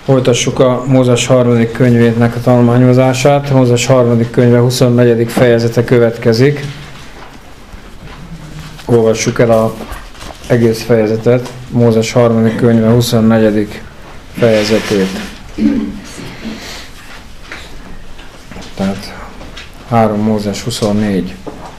Folytassuk a Mózes 3. könyvének a tanulmányozását. Mózes 3. könyve 24. fejezete következik. Olvassuk el az egész fejezetet, Mózes 3. könyve 24. fejezetét. Tehát 3 Mózes 24.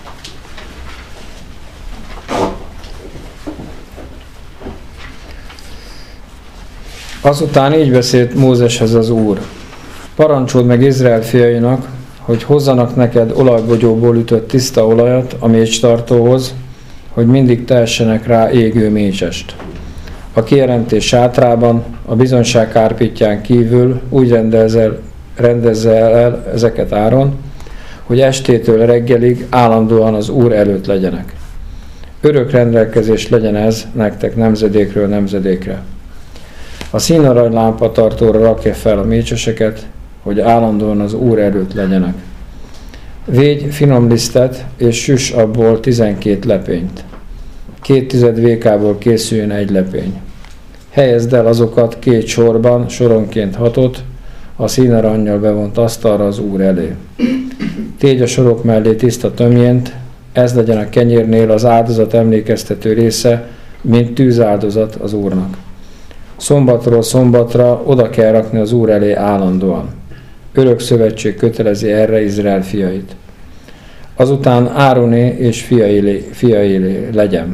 Azután így beszélt Mózeshez az Úr: parancsold meg Izrael fiainak, hogy hozzanak neked olajbogyóból ütött tiszta olajat a mécstartóhoz, hogy mindig tehessenek rá égő mécsest. A kijelentés sátrában, a bizonyság kárpitján kívül úgy rendezze el ezeket Áron, hogy estétől reggelig állandóan az Úr előtt legyenek. Örök rendelkezés legyen ez nektek nemzedékről nemzedékre. A színarany lámpatartóra rakja fel a mécseseket, hogy állandóan az Úr előtt legyenek. Végy finom lisztet, és süss abból 12 lepényt. 2 vékából készüljön egy lepény. Helyezd el azokat 2 sorban, soronként 6, a színarannyal bevont asztalra az Úr elé. Tégy a sorok mellé tiszta tömjént, ez legyen a kenyérnél az áldozat emlékeztető része, mint tűzáldozat az Úrnak. Szombatról szombatra oda kell rakni az Úr elé állandóan. Örök szövetség kötelezi erre Izrael fiait. Azután Ároné és fiailé legyen.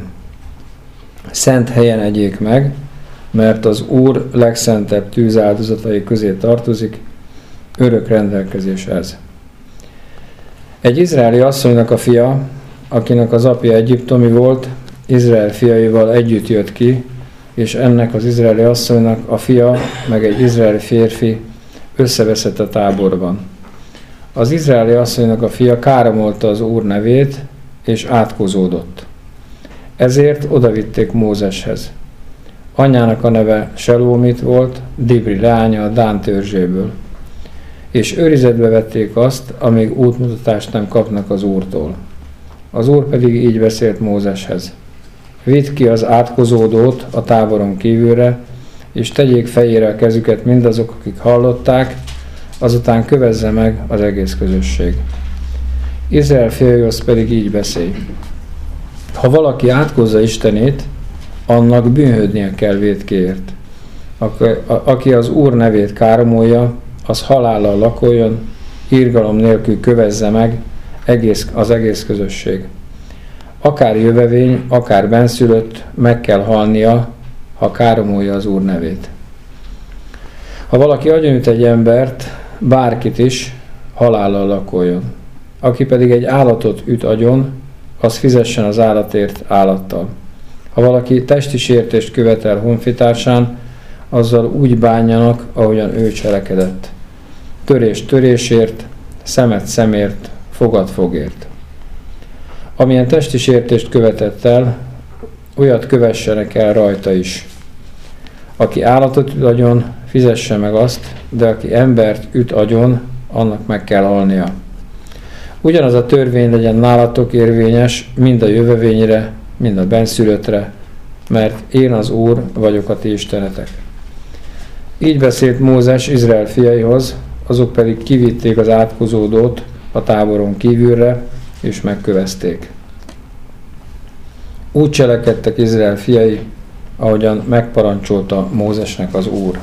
Szent helyen egyék meg, mert az Úr legszentebb tűzáldozatai közé tartozik, örök rendelkezés ez. Egy izraeli asszonynak a fia, akinek az apja egyiptomi volt, Izrael fiaival együtt jött ki, és ennek az izraeli asszonynak a fia, meg egy izraeli férfi összeveszett a táborban. Az izraeli asszonynak a fia káromolta az Úr nevét, és átkozódott. Ezért odavitték Mózeshez. Anyjának a neve Selómit volt, Dibri leánya a Dán törzséből. És őrizetbe vették azt, amíg útmutatást nem kapnak az Úrtól. Az Úr pedig így beszélt Mózeshez: vidd ki az átkozódót a táboron kívülre, és tegyék fejére a kezüket mindazok, akik hallották, azután kövezze meg az egész közösség. Izrael fiaihoz pedig így beszélj: ha valaki átkozza Istenét, annak bűnhődnie kell vétkéért. Aki az Úr nevét káromolja, az halállal lakoljon, irgalom nélkül kövezze meg az egész közösség. Akár jövevény, akár benszülött, meg kell halnia, ha káromolja az Úr nevét. Ha valaki agyonüt egy embert, bárkit is, halállal lakoljon. Aki pedig egy állatot üt agyon, az fizessen az állatért állattal. Ha valaki testi sértést követel honfitársán, azzal úgy bánjanak, ahogyan ő cselekedett. Törést törésért, szemet szemért, fogat fogért. Amilyen testi sértést követett el, olyat kövessenek el rajta is. Aki állatot üt agyon, fizesse meg azt, de aki embert üt agyon, annak meg kell halnia. Ugyanaz a törvény legyen nálatok érvényes, mind a jövevényre, mind a benszülöttre, mert én az Úr vagyok a ti istenetek. Így beszélt Mózes Izrael fiaihoz, azok pedig kivitték az átkozódót a táboron kívülre, és megkövezték. Úgy cselekedtek Izrael fiai, ahogyan megparancsolta Mózesnek az Úr.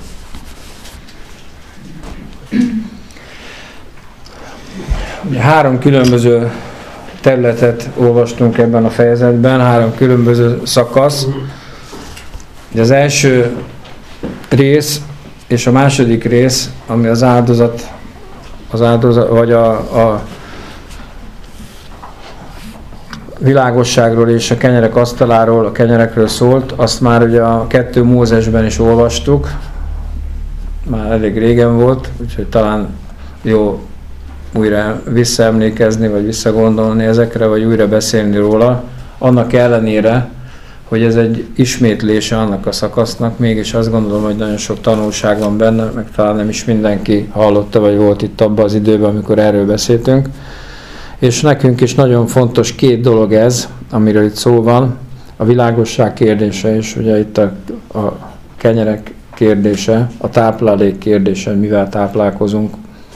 Ugye 3 különböző területet olvastunk ebben a fejezetben, 3 különböző szakasz. Ugye az első rész és a második rész, ami az áldozat vagy a világosságról és a kenyerek asztaláról, a kenyerekről szólt, azt már ugye a 2 Mózesben is olvastuk, már elég régen volt, úgyhogy talán jó újra visszaemlékezni, vagy visszagondolni ezekre, vagy újra beszélni róla. Annak ellenére, hogy ez egy ismétlése annak a szakasznak, mégis azt gondolom, hogy nagyon sok tanulság van benne, meg talán nem is mindenki hallotta, vagy volt itt abban az időben, amikor erről beszéltünk. És nekünk is nagyon fontos 2 dolog ez, amiről itt szó van, a világosság kérdése is, ugye itt a kenyerek kérdése, a táplálék kérdése, mivel táplálkozunk.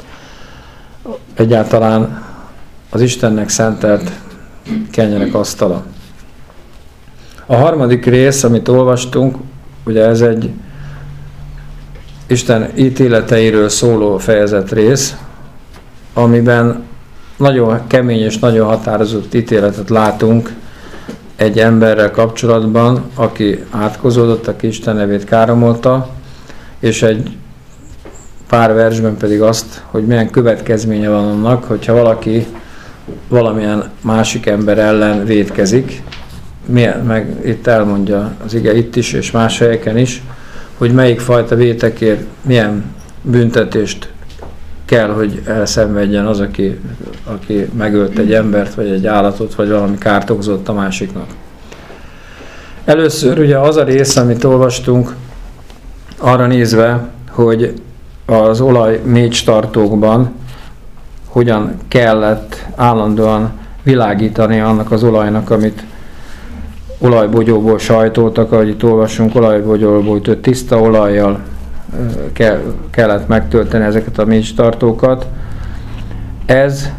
Egyáltalán az Istennek szentelt kenyerek asztala. A harmadik rész, amit olvastunk, ugye ez egy Isten ítéleteiről szóló fejezet rész, amiben nagyon kemény és nagyon határozott ítéletet látunk egy emberrel kapcsolatban, aki átkozódott, aki Isten nevét káromolta, és egy pár versben pedig azt, hogy milyen következménye van annak, hogyha valaki valamilyen másik ember ellen vétkezik, meg itt elmondja az ige itt is, és más helyeken is, hogy melyik fajta vétekért milyen büntetést kell, hogy elszenvedjen az, aki megölt egy embert, vagy egy állatot, vagy valami kárt okozott a másiknak. Először ugye az a rész, amit olvastunk, arra nézve, hogy az olaj mécstartókban hogyan kellett állandóan világítani annak az olajnak, amit olajbogyóból sajtoltak, ahogy itt olvasunk, olajbogyóból ütött tiszta olajjal kellett megtölteni ezeket a mécstartókat. Ez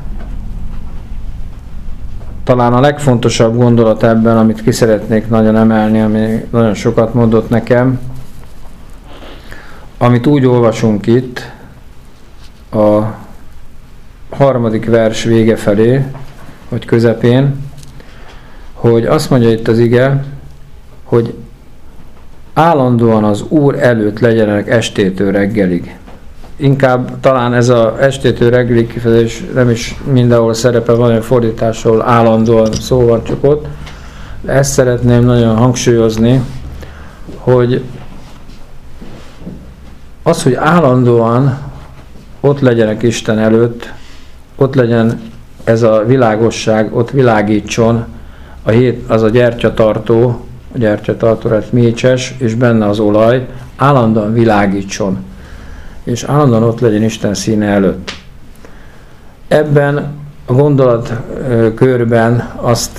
talán a legfontosabb gondolat ebben, amit ki szeretnék nagyon emelni, ami nagyon sokat mondott nekem, amit úgy olvasunk itt a 3. vers vége felé, vagy közepén, hogy azt mondja itt az ige, hogy állandóan az Úr előtt legyenek estétől reggelig. Inkább talán ez az estétől reggelig kifejezés nem is mindenhol szerepel, van olyan fordítás, ahol állandóan szó van csak ott. De ezt szeretném nagyon hangsúlyozni, hogy az, hogy állandóan ott legyenek Isten előtt, ott legyen ez a világosság, ott világítson az a gyertyatartó, lett mécses, és benne az olaj, állandóan világítson, és állandóan ott legyen Isten színe előtt. Ebben a gondolatkörben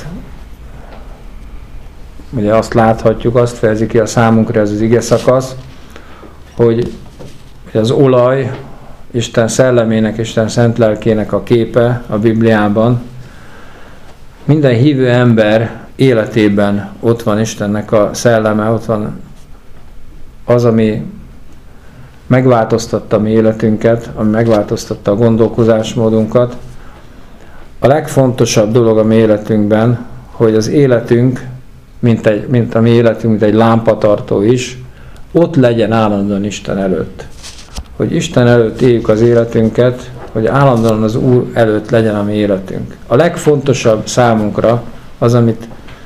azt láthatjuk, azt fejezi ki a számunkra ez az ige szakasz, hogy az olaj Isten szellemének, Isten szent lelkének a képe a Bibliában. Minden hívő ember életében ott van Istennek a szelleme, ott van az, ami megváltoztatta a mi életünket, ami megváltoztatta a gondolkozásmódunkat. A legfontosabb dolog a mi életünkben, hogy az életünk, mint a mi életünk, mint egy lámpatartó is, ott legyen állandóan Isten előtt. Hogy Isten előtt éljük az életünket, hogy állandóan az Úr előtt legyen a mi életünk. A legfontosabb számunkra az, amit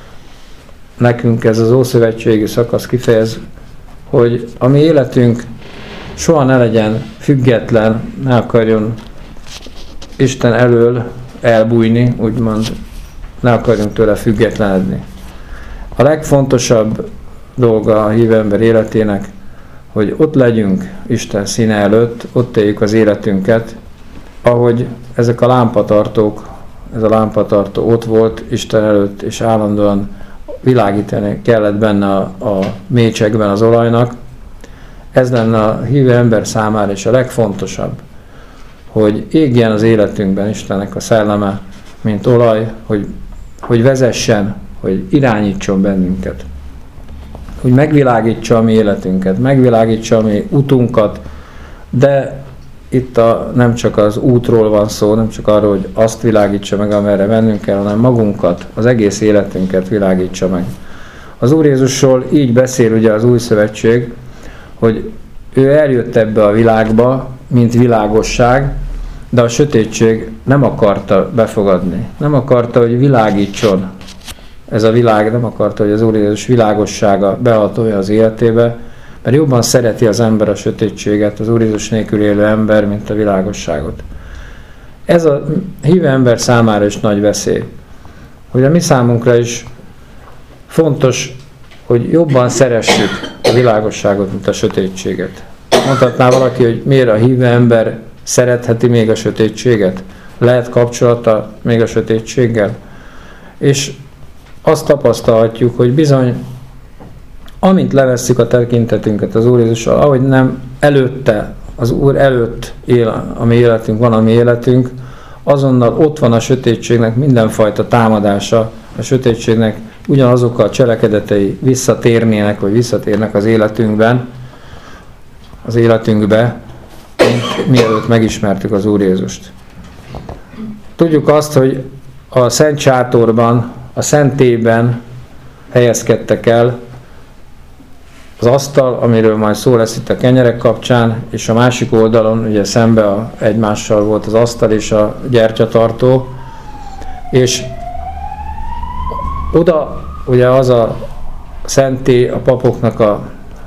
nekünk ez az ószövetségi szakasz kifejez, hogy a mi életünk soha ne legyen független, ne akarjon Isten elől elbújni, úgymond ne akarjunk tőle függetlenedni. A legfontosabb dolga a hívő ember életének, hogy ott legyünk Isten színe előtt, ott éljük az életünket, ahogy ezek a lámpatartók, ez a lámpatartó ott volt Isten előtt, és állandóan világítani kellett benne a mécsekben az olajnak. Ez lenne a hívő ember számára is a legfontosabb, hogy égjen az életünkben Istennek a szelleme, mint olaj, hogy vezessen, hogy irányítson bennünket. Hogy megvilágítsa a mi életünket, megvilágítsa a mi utunkat, de itt nem csak az útról van szó, nem csak arról, hogy azt világítsa meg, amerre mennünk kell, hanem magunkat, az egész életünket világítsa meg. Az Úr Jézusról így beszél ugye az Új Szövetség, hogy ő eljött ebbe a világba, mint világosság, de a sötétség nem akarta befogadni. Nem akarta, hogy világítson ez a világ, nem akarta, hogy az Úr Jézus világossága behatolja az életébe, mert jobban szereti az ember a sötétséget, az Úr Jézus nélkül élő ember, mint a világosságot. Ez a hívő ember számára is nagy veszély. Hogy a mi számunkra is fontos, hogy jobban szeressük a világosságot, mint a sötétséget. Mondhatná valaki, hogy miért a hívő ember szeretheti még a sötétséget? Lehet kapcsolata még a sötétséggel? És azt tapasztalhatjuk, hogy bizony amint levesszük a tekintetünket az Úr Jézussal, ahogy nem előtte, az Úr előtt él a mi életünk, van a mi életünk, azonnal ott van a sötétségnek mindenfajta támadása, a sötétségnek ugyanazok a cselekedetei visszatérnének, vagy visszatérnek az életünkbe, mint mielőtt megismertük az Úr Jézust. Tudjuk azt, hogy a Szent Sátorban, a Szentélyben helyezkedtek el az asztal, amiről majd szó lesz itt a kenyerek kapcsán, és a másik oldalon, ugye szembe egymással volt az asztal és a gyertyatartó, és oda ugye az a szentély a papoknak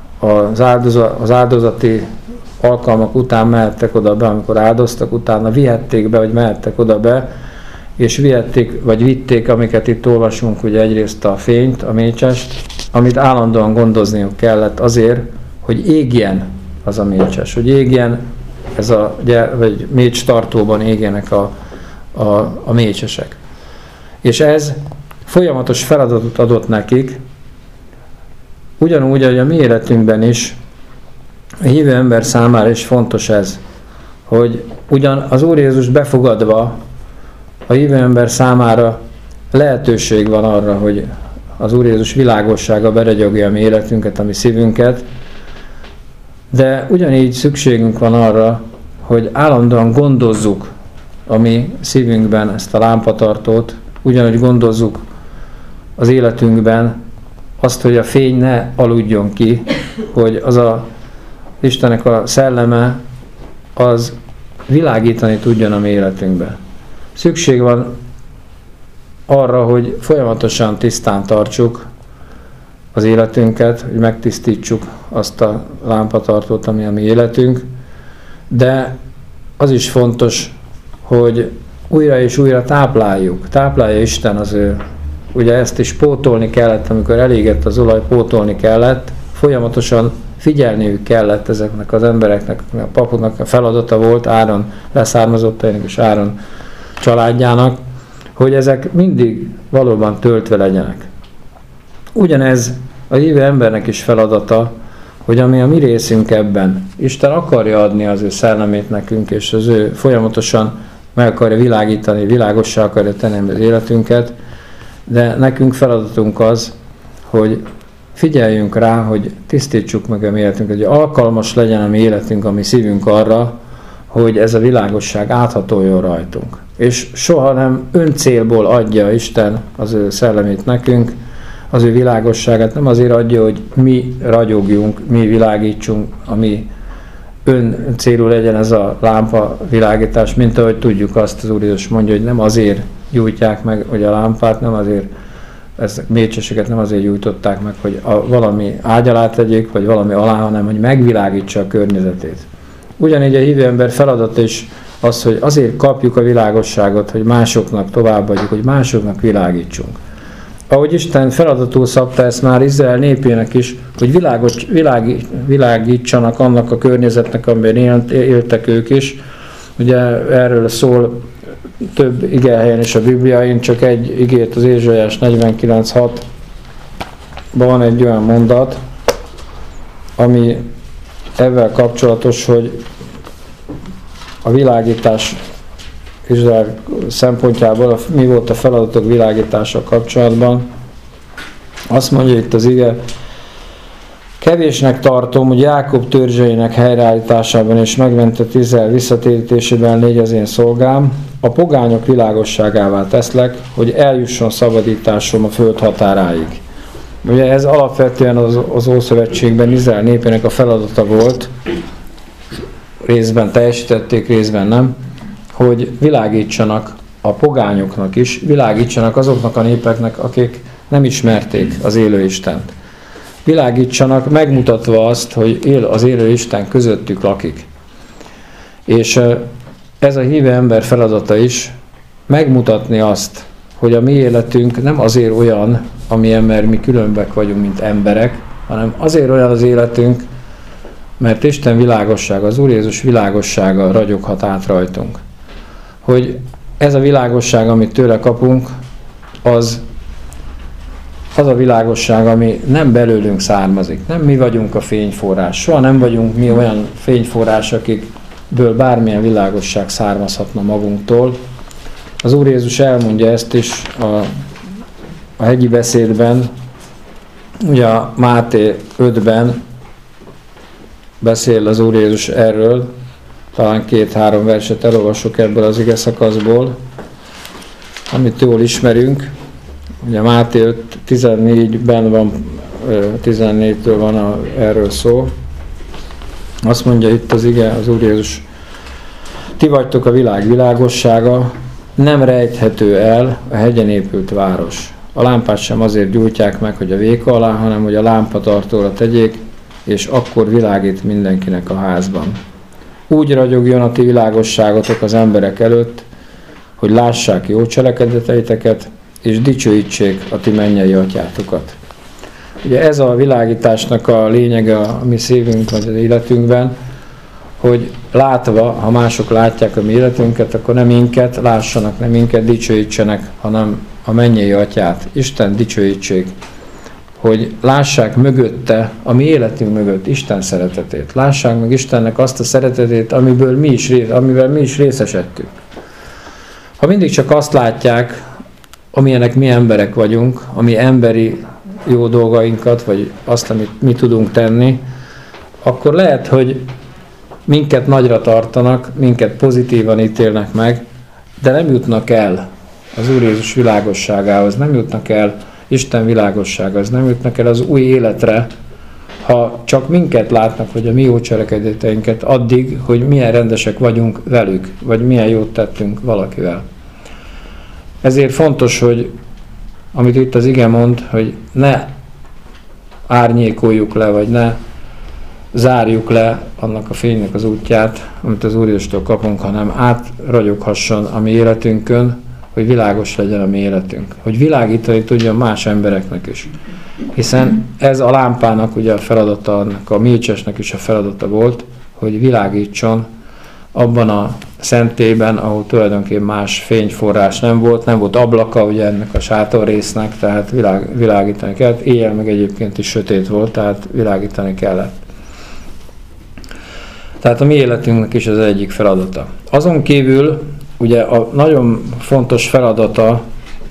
az áldozati alkalmak után mehettek oda be, amikor áldoztak, utána vihették be, vagy mehettek oda be, és vihették, vagy vitték, amiket itt olvasunk, ugye egyrészt a fényt, a mécsest, amit állandóan gondozniuk kellett azért, hogy égjen az a mécses, hogy égjen vagy mécs tartóban égjenek a mécsesek. És ez folyamatos feladatot adott nekik, ugyanúgy, hogy a mi életünkben is, a hívő ember számára is fontos ez, hogy ugyan az Úr Jézus befogadva a hívő ember számára lehetőség van arra, hogy az Úr Jézus világossága beragyogja a mi életünket, a mi szívünket, de ugyanígy szükségünk van arra, hogy állandóan gondozzuk a mi szívünkben ezt a lámpatartót, ugyanúgy gondozzuk az életünkben azt, hogy a fény ne aludjon ki, hogy Istennek a szelleme az világítani tudjon a mi életünkbe. Szükség van arra, hogy folyamatosan tisztán tartsuk az életünket, hogy megtisztítsuk azt a lámpatartót, ami a mi életünk, de az is fontos, hogy újra és újra táplálja Isten az ő. Ugye ezt is pótolni kellett, amikor elégett az olaj, pótolni kellett, folyamatosan figyelniük kellett ezeknek az embereknek, a papoknak a feladata volt, Áron leszármazottainak és Áron családjának, hogy ezek mindig valóban töltve legyenek. Ugyanez a hívő embernek is feladata, hogy ami a mi részünk ebben, Isten akarja adni az ő szellemét nekünk, és az ő folyamatosan meg akarja világítani, világossá akarja tenni az életünket, de nekünk feladatunk az, hogy figyeljünk rá, hogy tisztítsuk meg a mi életünket, hogy alkalmas legyen a mi életünk, a mi szívünk arra, hogy ez a világosság áthatoljon rajtunk. És soha nem öncélból adja Isten az ő szellemét nekünk, az ő világosságát, nem azért adja, hogy mi ragyogjunk, mi világítsunk, ami öncélú legyen ez a lámpa világítás, mint ahogy tudjuk azt, az Úr Jézus mondja, hogy nem azért gyújtják meg, hogy a lámpát, nem azért, ezt mécseseket nem azért gyújtották meg, hogy valami ágy alá tegyék, vagy valami alá, hanem hogy megvilágítsa a környezetét. Ugyanígy a hívő ember feladata is az, hogy azért kapjuk a világosságot, hogy másoknak továbbadjuk, hogy másoknak világítsunk. Ahogy Isten feladatul szabta ezt már Izrael népének is, hogy világítsanak annak a környezetnek, amiben éltek ők is. Ugye erről szól több igehelyen is a Biblia, én csak egy igét, az Ézsaiás 49.6-ban van egy olyan mondat, ami ezzel kapcsolatos, hogy a világítás Izrael szempontjából mi volt a feladatok világítással kapcsolatban. Azt mondja itt az ige, kevésnek tartom, hogy Jákob törzseinek helyreállításában és megmentett Izrael visszatérítésében légy az én szolgám, a pogányok világosságává teszlek, hogy eljusson szabadításom a föld határáig. Ugye ez alapvetően az Ószövetségben Izrael népének a feladata volt, részben teljesítették, részben nem, hogy világítsanak a pogányoknak is, világítsanak azoknak a népeknek, akik nem ismerték az élő Istent. Világítsanak, megmutatva azt, hogy az élő Isten közöttük lakik. És ez a hívő ember feladata is, megmutatni azt, hogy a mi életünk nem azért olyan, amilyen, mert mi különbek vagyunk, mint emberek, hanem azért olyan az életünk, mert Isten világossága, az Úr Jézus világossága ragyoghat át rajtunk. Hogy ez a világosság, amit tőle kapunk, az az a világosság, ami nem belőlünk származik. Nem mi vagyunk a fényforrás. Soha nem vagyunk mi olyan fényforrás, akikből bármilyen világosság származhatna magunktól. Az Úr Jézus elmondja ezt is a hegyi beszédben, ugye a Máté 5-ben beszél az Úr Jézus erről, talán 2-3 verset elolvasok ebből az ige szakaszból, amit jól ismerünk. Ugye Máté 5.14-ben van, 14-től van erről szó. Azt mondja itt az ige, az Úr Jézus: ti vagytok a világ világossága, nem rejthető el a hegyen épült város. A lámpát sem azért gyújtják meg, hogy a véka alá, hanem hogy a lámpatartóra tegyék, és akkor világít mindenkinek a házban. Úgy ragyogjon a ti világosságotok az emberek előtt, hogy lássák jó cselekedeteiteket, és dicsőítsék a ti mennyei atyátokat. Ugye ez a világításnak a lényege a mi szívünk vagy az életünkben, hogy látva, ha mások látják a mi életünket, akkor nem minket lássanak, nem minket dicsőítsenek, hanem a mennyei atyát, Isten dicsőítsék, hogy lássák mögötte, a mi életünk mögött Isten szeretetét. Lássák meg Istennek azt a szeretetét, amivel mi is részesedtünk. Ha mindig csak azt látják, amilyenek mi emberek vagyunk, ami emberi jó dolgainkat, vagy azt, amit mi tudunk tenni, akkor lehet, hogy minket nagyra tartanak, minket pozitívan ítélnek meg, de nem jutnak el az Úr Jézus világosságához, nem jutnak el Isten világosságához, nem jutnak el az új életre, ha csak minket látnak, hogy a mi jó cselekedeteinket addig, hogy milyen rendesek vagyunk velük, vagy milyen jót tettünk valakivel. Ezért fontos, hogy amit itt az ige mond, hogy ne árnyékoljuk le, vagy ne zárjuk le annak a fénynek az útját, amit az Úr Jézustól kapunk, hanem átragyoghasson a mi életünkön, hogy világos legyen a mi életünk. Hogy világítani tudjon más embereknek is. Hiszen ez a lámpának ugye a feladata, annak a mécsesnek is a feladata volt, hogy világítson abban a szentélyben, ahol tulajdonképpen más fényforrás nem volt ablaka ugye ennek a sátorrésznek, tehát világítani kellett. Éjjel meg egyébként is sötét volt, tehát világítani kellett. Tehát a mi életünknek is az egyik feladata. Azon kívül ugye a nagyon fontos feladata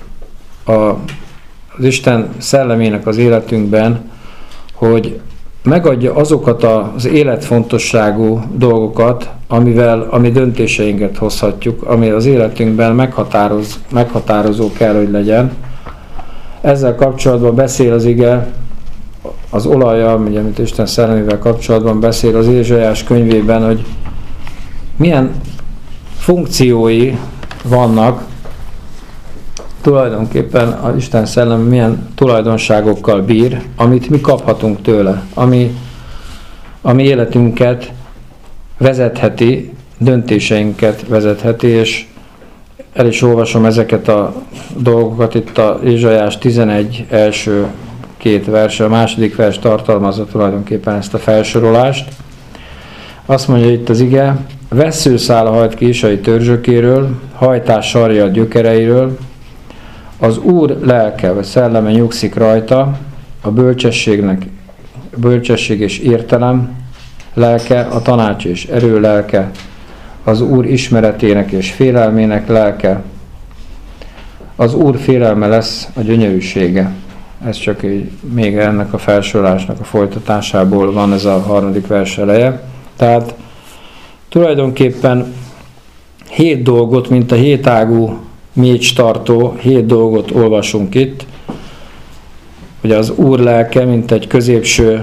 az Isten szellemének az életünkben, hogy megadja azokat az életfontosságú dolgokat, ami döntéseinket hozhatjuk, ami az életünkben meghatározó kell, hogy legyen. Ezzel kapcsolatban beszél az ige, az olajjal, ugye, amit Isten szellemével kapcsolatban beszél az Ézsaiás könyvében, hogy milyen funkciói vannak, tulajdonképpen az Isten szellem milyen tulajdonságokkal bír, amit mi kaphatunk tőle, ami életünket vezetheti, döntéseinket vezetheti, és el is olvasom ezeket a dolgokat, itt a Ézsaiás 11 első 2 vers, a második vers tartalmazza tulajdonképpen ezt a felsorolást. Azt mondja itt az ige: vesszőszála hajt ki Isai törzsökéről, hajtás sarja a gyökereiről, az Úr lelke vagy szelleme nyugszik rajta, a bölcsesség és értelem lelke, a tanács és erő lelke, az Úr ismeretének és félelmének lelke, az Úr félelme lesz a gyönyörűsége. Ez csak így, még ennek a felsorolásnak a folytatásából van ez a 3. vers eleje. Tehát tulajdonképpen 7 dolgot, mint a 7 ágú mécstartó, 7 dolgot olvasunk itt. Ugye az Úr lelke, mint egy középső,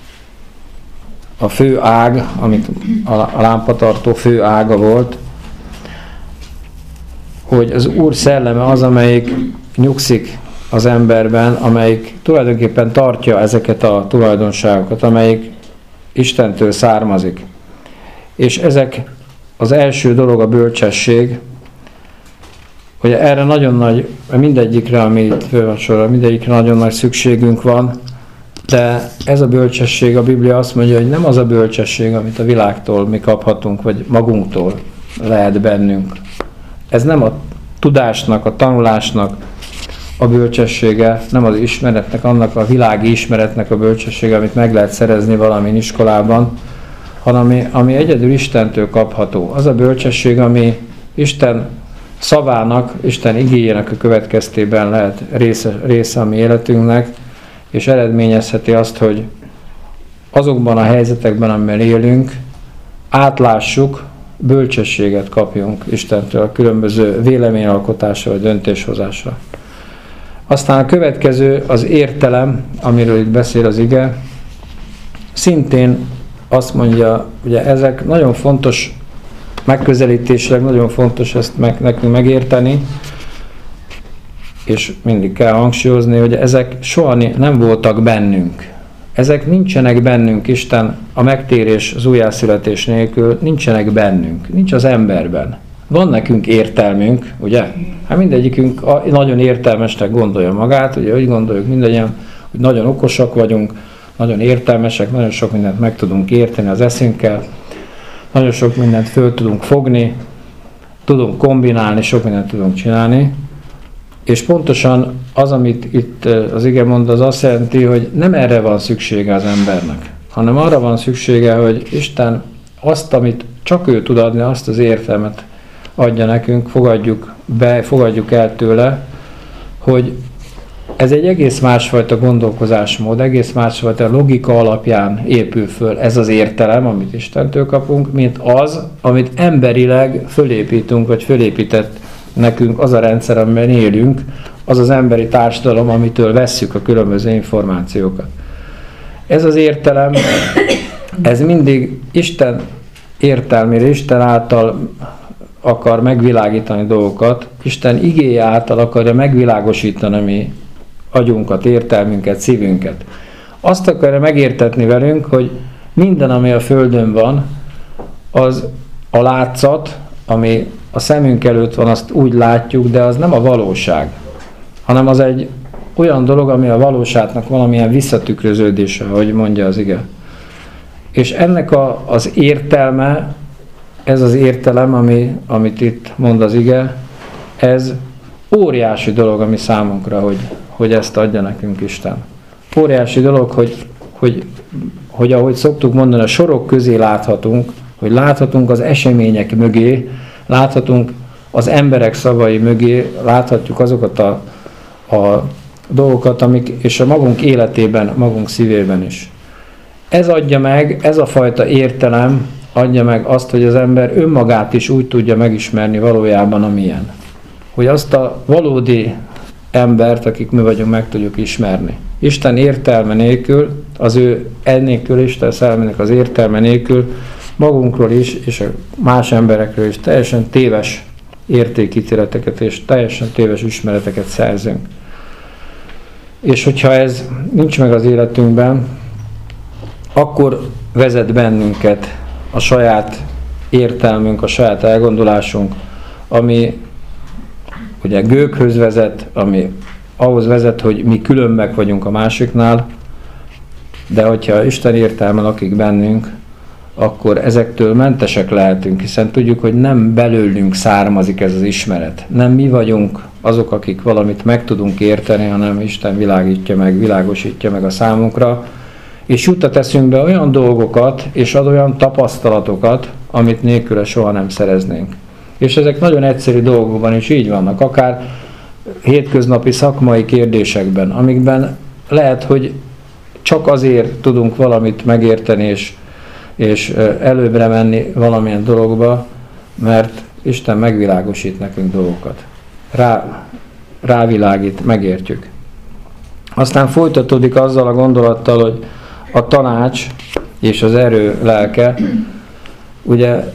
a fő ág, amit a lámpatartó fő ága volt, hogy az Úr szelleme az, amelyik nyugszik az emberben, amelyik tulajdonképpen tartja ezeket a tulajdonságokat, amelyik Istentől származik. És ezek az első dolog a bölcsesség, hogy erre nagyon nagy, mindegyikre, amit fölvacsora, mindegyikre nagyon nagy szükségünk van, de ez a bölcsesség, a Biblia azt mondja, hogy nem az a bölcsesség, amit a világtól mi kaphatunk, vagy magunktól lehet bennünk. Ez nem a tudásnak, a tanulásnak a bölcsessége, nem az ismeretnek, annak a világi ismeretnek a bölcsessége, amit meg lehet szerezni valamin iskolában, hanem ami egyedül Istentől kapható. Az a bölcsesség, ami Isten szavának, Isten igéjének a következtében lehet része a mi életünknek, és eredményezheti azt, hogy azokban a helyzetekben, amiben élünk, átlássuk, bölcsességet kapjunk Istentől a különböző véleményalkotásra vagy döntéshozásra. Aztán a következő az értelem, amiről itt beszél az ige. Szintén azt mondja, ugye ezek nagyon fontos megközelítésileg, nagyon fontos ezt nekünk megérteni, és mindig kell hangsúlyozni, hogy ezek soha nem voltak bennünk. Ezek nincsenek bennünk, Isten a megtérés, az újjászületés nélkül nincsenek bennünk, nincs az emberben. Van nekünk értelmünk, ugye? Hát mindegyikünk nagyon értelmesnek gondolja magát, ugye úgy gondoljuk mindannyian, hogy nagyon okosak vagyunk, nagyon értelmesek, nagyon sok mindent meg tudunk érteni az eszünkkel, nagyon sok mindent föl tudunk fogni, tudunk kombinálni, sok mindent tudunk csinálni, és pontosan az, amit itt az ige mond, az azt jelenti, hogy nem erre van szüksége az embernek, hanem arra van szüksége, hogy Isten azt, amit csak ő tud adni, azt az értelmet adja nekünk, fogadjuk el tőle, hogy ez egy egész másfajta gondolkozásmód, egész másfajta logika alapján épül föl ez az értelem, amit Istentől kapunk, mint az, amit emberileg fölépítünk, vagy fölépített nekünk az a rendszer, amiben élünk, az az emberi társadalom, amitől vesszük a különböző információkat. Ez az értelem, ez mindig Isten értelmére, Isten által akar megvilágítani dolgokat, Isten igéje által akarja megvilágosítani mi agyunkat, értelmünket, szívünket. Azt akarja megértetni velünk, hogy minden, ami a Földön van, az a látszat, ami a szemünk előtt van, azt úgy látjuk, de az nem a valóság, hanem az egy olyan dolog, ami a valóságnak valamilyen visszatükröződése, ahogy mondja az ige. És ennek az értelme, ez az értelem, amit itt mond az ige, ez óriási dolog, ami számunkra, hogy ezt adja nekünk Isten. Óriási dolog, hogy ahogy szoktuk mondani, a sorok közé láthatunk, hogy láthatunk az események mögé, láthatunk az emberek szavai mögé, láthatjuk azokat a dolgokat, amik, és a magunk életében, magunk szívében is. Ez adja meg, ez a fajta értelem adja meg azt, hogy az ember önmagát is úgy tudja megismerni valójában, amilyen. Hogy azt a valódi embert, akik mi vagyunk, meg tudjuk ismerni. Isten értelme nélkül, az ő ennélkül, Isten szellemének az értelme nélkül magunkról is, és a más emberekről is teljesen téves értékítéleteket és teljesen téves ismereteket szerzünk. És hogyha ez nincs meg az életünkben, akkor vezet bennünket a saját értelmünk, a saját elgondolásunk, ami ugye gőghöz vezet, ami ahhoz vezet, hogy mi különbek vagyunk a másiknál, de hogyha Isten értelme lakik bennünk, akkor ezektől mentesek lehetünk, hiszen tudjuk, hogy nem belőlünk származik ez az ismeret. Nem mi vagyunk azok, akik valamit meg tudunk érteni, hanem Isten világítja meg, világosítja meg a számunkra, és juttat eszünkbe olyan dolgokat, és ad olyan tapasztalatokat, amit nélküle soha nem szereznénk. És ezek nagyon egyszerű dolgokban is így vannak, akár hétköznapi szakmai kérdésekben, amikben lehet, hogy csak azért tudunk valamit megérteni, és előbbre menni valamilyen dologba, mert Isten megvilágosít nekünk dolgokat. Rávilágít, megértjük. Aztán folytatódik azzal a gondolattal, hogy a tanács és az erő lelke, ugye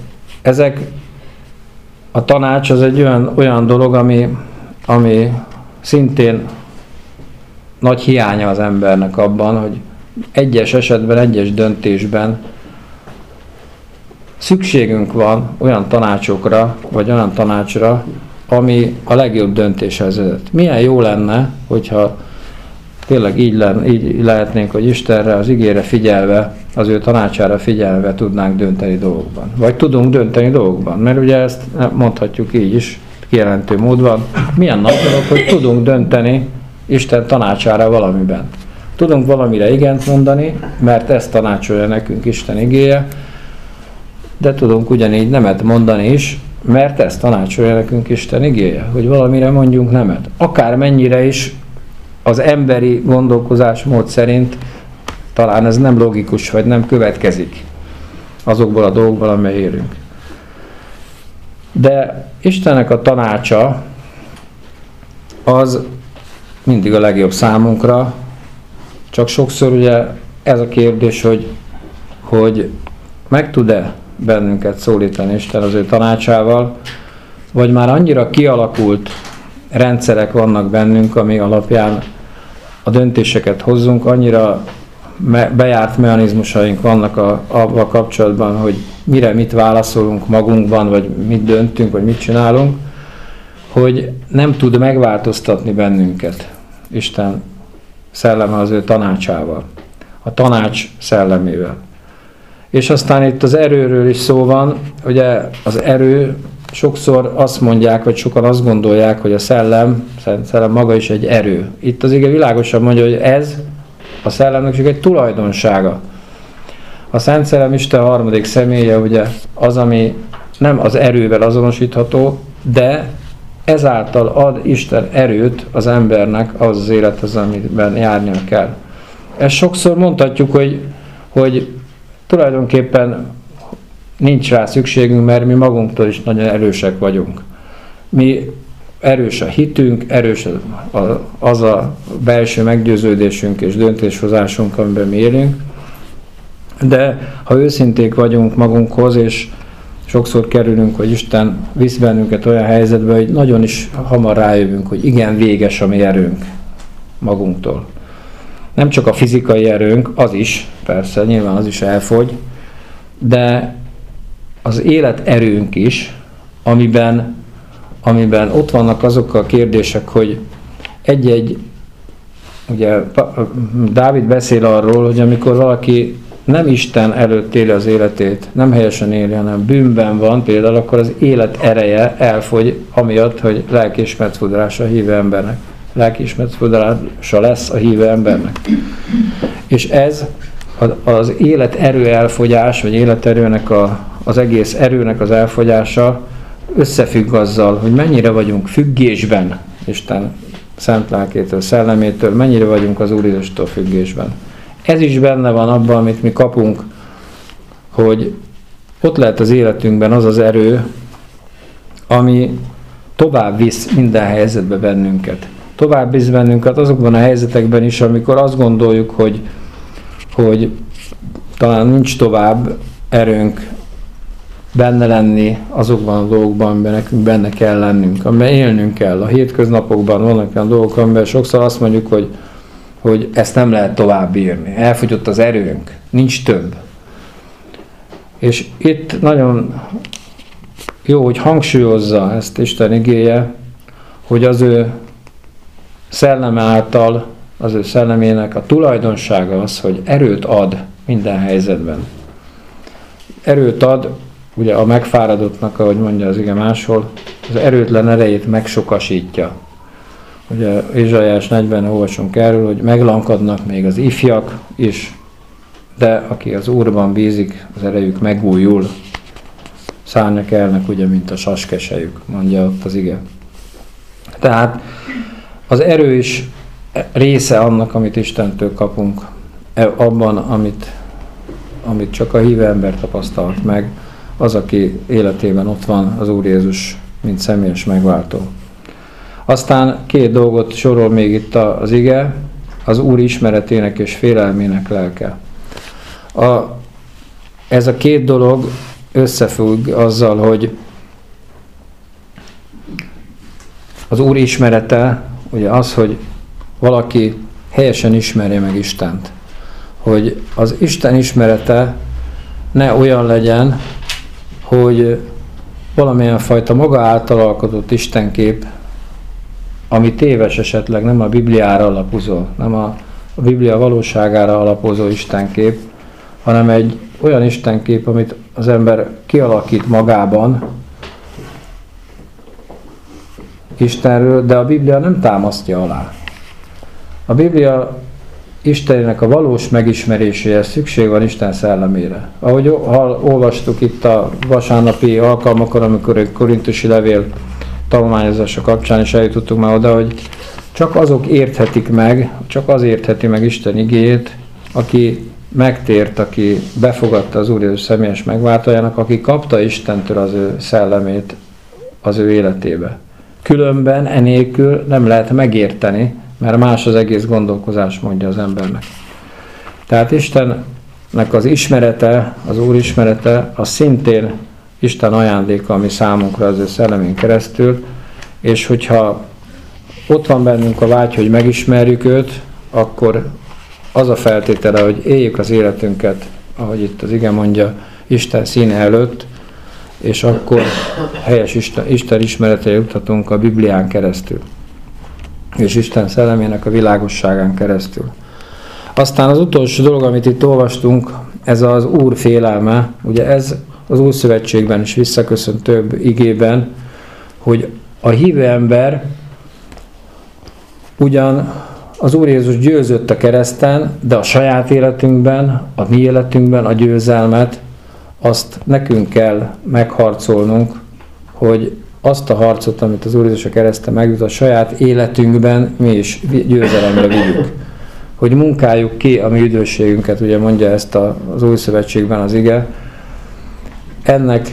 a tanács az egy olyan dolog, ami szintén nagy hiánya az embernek abban, hogy egyes esetben, egyes döntésben szükségünk van olyan tanácsokra, vagy olyan tanácsra, ami a legjobb döntéshez vezet. Milyen jó lenne, hogyha tényleg így lehetnénk, hogy Istenre, az igére figyelve, az ő tanácsára figyelve tudnánk dönteni dolgokban. Vagy tudunk dönteni dolgokban, mert ugye ezt mondhatjuk így is, kijelentő mód van. Milyen nagy dolog, hogy tudunk dönteni Isten tanácsára valamiben. Tudunk valamire igent mondani, mert ezt tanácsolja nekünk Isten igéje, de tudunk ugyanígy nemet mondani is, mert ezt tanácsolja nekünk Isten igéje, hogy valamire mondjunk nemet. Akár mennyire is az emberi gondolkozásmód szerint talán ez nem logikus, vagy nem következik azokból a dolgokból, amely élünk. De Istennek a tanácsa az mindig a legjobb számunkra, csak sokszor ugye ez a kérdés, hogy meg tud-e bennünket szólítani Isten az ő tanácsával, vagy már annyira kialakult rendszerek vannak bennünk, ami alapján a döntéseket hozzunk, annyira bejárt mechanizmusaink vannak avval kapcsolatban, hogy mire mit válaszolunk magunkban, vagy mit döntünk, vagy mit csinálunk, hogy nem tud megváltoztatni bennünket Isten szelleme az ő tanácsával, a tanács szellemével. És aztán itt az erőről is szó van, ugye az erő, sokszor azt mondják, vagy sokan azt gondolják, hogy a Szent Szellem maga is egy erő. Itt az ige világosan mondja, hogy ez a szellemnek csak egy tulajdonsága. A Szent Szellem Isten harmadik személye ugye az, ami nem az erővel azonosítható, de ezáltal ad Isten erőt az embernek az élethez, amiben járnia kell. Ezt sokszor mondhatjuk, hogy tulajdonképpen nincs rá szükségünk, mert mi magunktól is nagyon erősek vagyunk. Mi erős a hitünk, erős az a belső meggyőződésünk és döntéshozásunk, amiben mi élünk. De ha őszinték vagyunk magunkhoz, és sokszor kerülünk, hogy Isten visz bennünket olyan helyzetbe, hogy nagyon is hamar rájövünk, hogy igen, véges a mi erőnk magunktól. Nem csak a fizikai erőnk, az is, persze, nyilván az is elfogy, de az élet erőnk is, amiben ott vannak azok a kérdések, hogy ugye Dávid beszél arról, hogy amikor valaki nem Isten előtt éli az életét, nem helyesen éli, hanem bűnben van például, akkor az élet ereje elfogy, amiatt, hogy lelkiismeretfordulása a hívő embernek. Lelkiismeretfordulása lesz a hívő embernek. És ez az életerő elfogyás, vagy életerőnek az egész erőnek az elfogyása összefügg azzal, hogy mennyire vagyunk függésben Isten szent lelkétől, szellemétől, mennyire vagyunk az Úr Jézustól függésben. Ez is benne van abban, amit mi kapunk, hogy ott lehet az életünkben az az erő, ami tovább visz minden helyzetbe bennünket. Tovább visz bennünket azokban a helyzetekben is, amikor azt gondoljuk, hogy talán nincs tovább erőnk benne lenni azokban a dolgokban, amiben nekünk benne kell lennünk, amiben élnünk kell. A hétköznapokban vannak olyan dolgok, amiben sokszor azt mondjuk, hogy ezt nem lehet tovább bírni. Elfogyott az erőnk, nincs több. És itt nagyon jó, hogy hangsúlyozza ezt Isten igéje, hogy az ő szelleme által, az ő szellemének a tulajdonsága az, hogy erőt ad minden helyzetben. Erőt ad, ugye a megfáradottnak, ahogy mondja az ige máshol, az erőtlen erejét megsokasítja. Ugye Ézsaiás 40-ben olvasunk erről, hogy meglankadnak még az ifjak is, de aki az Úrban bízik, az erejük megújul. Szárnyak elnek, ugye, mint a saskesejük, mondja ott az ige. Tehát az erő is része annak, amit Istentől kapunk, abban, amit csak a hívő ember tapasztalt meg, az, aki életében ott van, az Úr Jézus, mint személyes megváltó. Aztán két dolgot sorol még itt az ige, az Úr ismeretének és félelmének lelke. Ez a két dolog összefügg azzal, hogy az Úr ismerete, ugye az, hogy valaki helyesen ismerje meg Istent. Hogy az Isten ismerete ne olyan legyen, hogy valamilyen fajta maga által alkotott istenkép, ami téves esetleg, nem a Bibliára alapozó, nem a Biblia valóságára alapozó istenkép, hanem egy olyan istenkép, amit az ember kialakít magában, Istenről, de a Biblia nem támasztja alá. A Biblia Istenének a valós megismeréséhez szükség van Isten szellemére. Ahogy olvastuk itt a vasárnapi alkalmakon, amikor a korintusi levél tanulmányozása kapcsán is eljutottunk már oda, hogy csak azok érthetik meg, csak az értheti meg Isten igéjét, aki megtért, aki befogadta az Úr Jézus személyes megváltójának, aki kapta Istentől az ő szellemét az ő életébe. Különben enélkül nem lehet megérteni, mert más az egész gondolkozás, mondja az embernek. Tehát Istennek az ismerete, az Úr ismerete, az szintén Isten ajándéka, ami számunkra az ő szellemén keresztül, és hogyha ott van bennünk a vágy, hogy megismerjük őt, akkor az a feltétele, hogy éljük az életünket, ahogy itt az ige mondja, Isten színe előtt, és akkor helyes Isten ismeretére juthatunk a Biblián keresztül, és Isten szellemének a világosságán keresztül. Aztán az utolsó dolog, amit itt olvastunk, ez az Úr félelme, ugye ez az Új Szövetségben is visszaköszön több igében, hogy a hívő ember ugyan az Úr Jézus győzött a kereszten, de a saját életünkben, a mi életünkben a győzelmet, azt nekünk kell megharcolnunk, hogy azt a harcot, amit az Úr Jézus a kereszten megüt, a saját életünkben mi is győzelemre vigyük. Hogy munkáljuk ki a mi üdvösségünket, ugye mondja ezt az Új Szövetségben az ige. Ennek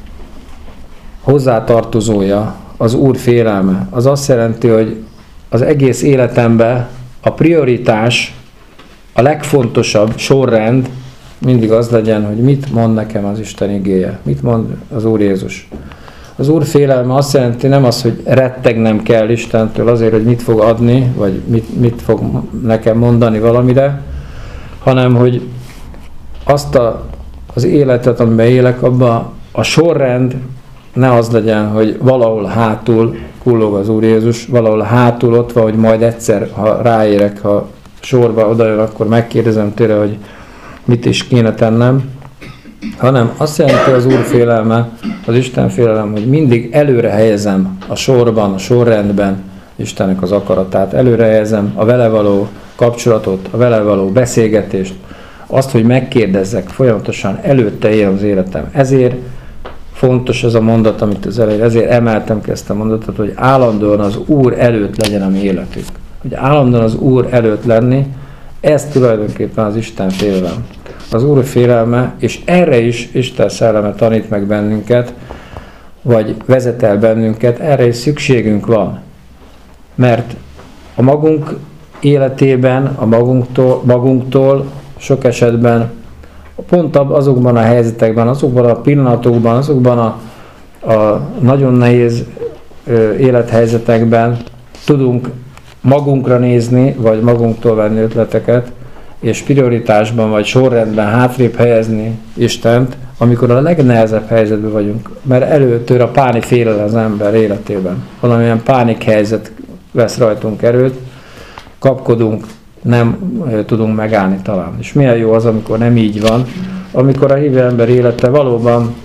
hozzátartozója az Úr félelme. Az azt jelenti, hogy az egész életemben a prioritás, a legfontosabb sorrend mindig az legyen, hogy mit mond nekem az Isten igéje, mit mond az Úr Jézus. Az Úr félelme azt jelenti nem az, hogy rettegnem kell Istentől azért, hogy mit fog adni, vagy mit fog nekem mondani valamire, hanem hogy azt az életet, amiben élek, abban a sorrend ne az legyen, hogy valahol hátul kullog az Úr Jézus, valahol hátul ott van, hogy majd egyszer, ha ráérek, ha sorba odajön, akkor megkérdezem tőle, hogy mit is kéne tennem, hanem azt jelenti az Úr félelme, az Isten félelem, hogy mindig előre helyezem a sorban, a sorrendben Istennek az akaratát, előre helyezem a vele való kapcsolatot, a vele való beszélgetést, azt, hogy megkérdezzek folyamatosan, előtte éljen az életem. Ezért fontos ez a mondat, amit az elején, ezért emeltem ki ezt a mondatot, hogy állandóan az Úr előtt legyen a mi életünk. Hogy állandóan az Úr előtt lenni, ez tulajdonképpen az Isten félelem. Az Úr félelme, és erre is Isten szelleme tanít meg bennünket, vagy vezet el bennünket, erre is szükségünk van. Mert a magunk életében, a magunktól sok esetben pont azokban a helyzetekben, azokban a pillanatokban, azokban a nagyon nehéz élethelyzetekben tudunk magunkra nézni, vagy magunktól venni ötleteket, és prioritásban vagy sorrendben hátrébb helyezni Istent, amikor a legnehezebb helyzetben vagyunk. Mert előttől a pánik félel az ember életében. Valamilyen pánik helyzet vesz rajtunk erőt, kapkodunk, nem tudunk megállni talán. És milyen jó az, amikor nem így van, amikor a hívő ember élete valóban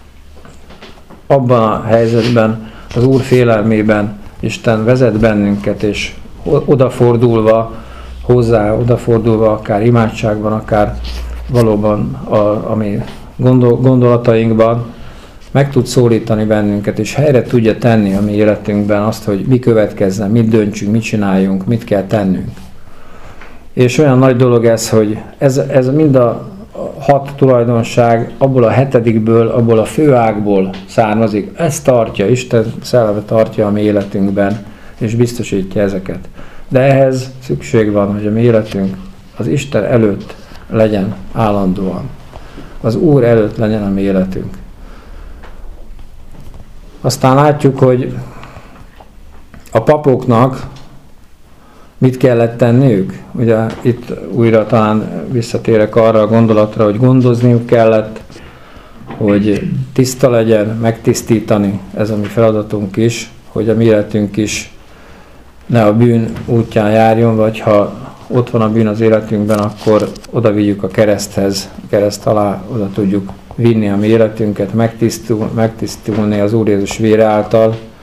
abban a helyzetben, az Úr félelmében Isten vezet bennünket, és odafordulva hozzá, odafordulva akár imádságban, akár valóban a mi gondolatainkban meg tud szólítani bennünket, és helyre tudja tenni a mi életünkben azt, hogy mi következzen, mit döntsünk, mit csináljunk, mit kell tennünk. És olyan nagy dolog ez, hogy ez mind a 6 tulajdonság abból a 7-ből, abból a főágból származik. Ez tartja, Isten szelleme tartja a mi életünkben, és biztosítja ezeket. De ehhez szükség van, hogy a mi életünk az Isten előtt legyen állandóan. Az Úr előtt legyen a mi életünk. Aztán látjuk, hogy a papoknak mit kellett tenniük? Ugye itt újra talán visszatérek arra a gondolatra, hogy gondozniuk kellett, hogy tiszta legyen, megtisztítani, ez a mi feladatunk is, hogy a mi életünk is ne a bűn útján járjon, vagy ha ott van a bűn az életünkben, akkor oda vigyük a kereszthez, a kereszt alá oda tudjuk vinni a mi életünket, megtisztulni az Úr Jézus vére által,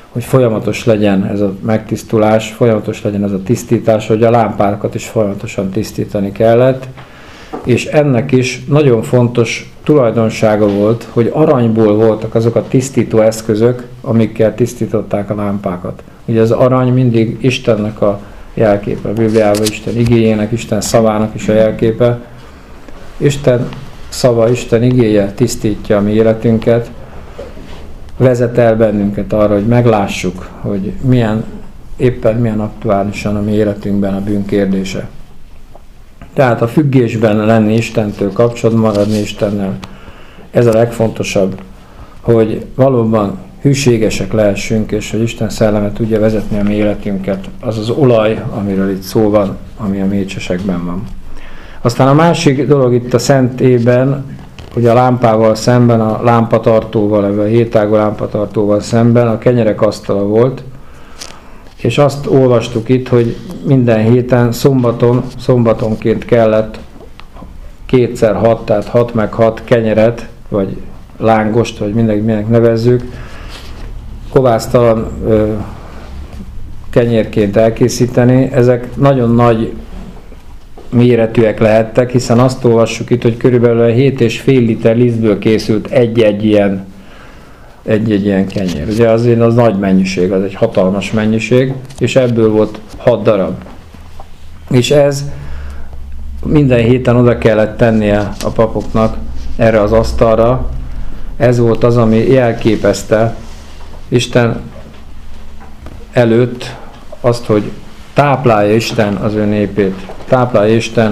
hogy folyamatos legyen ez a megtisztulás, folyamatos legyen ez a tisztítás, hogy a lámpákat is folyamatosan tisztítani kellett, és ennek is nagyon fontos tulajdonsága volt, hogy aranyból voltak azok a tisztító eszközök, amikkel tisztították a lámpákat. Ugye az arany mindig Istennek a jelképe, a Bibliában Isten igéjének, Isten szavának is a jelképe. Isten szava, Isten igéje tisztítja a mi életünket, vezet el bennünket arra, hogy meglássuk, hogy éppen milyen aktuálisan a mi életünkben a bűn kérdése. Tehát a függésben lenni Istentől, kapcsolatban maradni Istennel, ez a legfontosabb, hogy valóban hűségesek lehessünk, és hogy Isten szelleme tudja vezetni a mi életünket. Az az olaj, amiről itt szó van, ami a mécsesekben van. Aztán a másik dolog itt a szentében, hogy a lámpával szemben, a lámpatartóval, ebben a hétágú lámpatartóval szemben a kenyerek asztala volt, és azt olvastuk itt, hogy minden héten szombatonként kellett 2x6, tehát 6 meg 6 kenyeret, vagy lángost, vagy minek nevezzük, kovásztalan kenyérként elkészíteni. Ezek nagyon nagy méretűek lehettek, hiszen azt olvassuk itt, hogy körülbelül 7,5 liter lisztből készült egy-egy ilyen kenyér. Ugye azért az nagy mennyiség, az egy hatalmas mennyiség, és ebből volt 6 darab. És ez minden héten oda kellett tennie a papoknak erre az asztalra. Ez volt az, ami jelképezte Isten előtt azt, hogy táplálja Isten az ő népét, táplálja Isten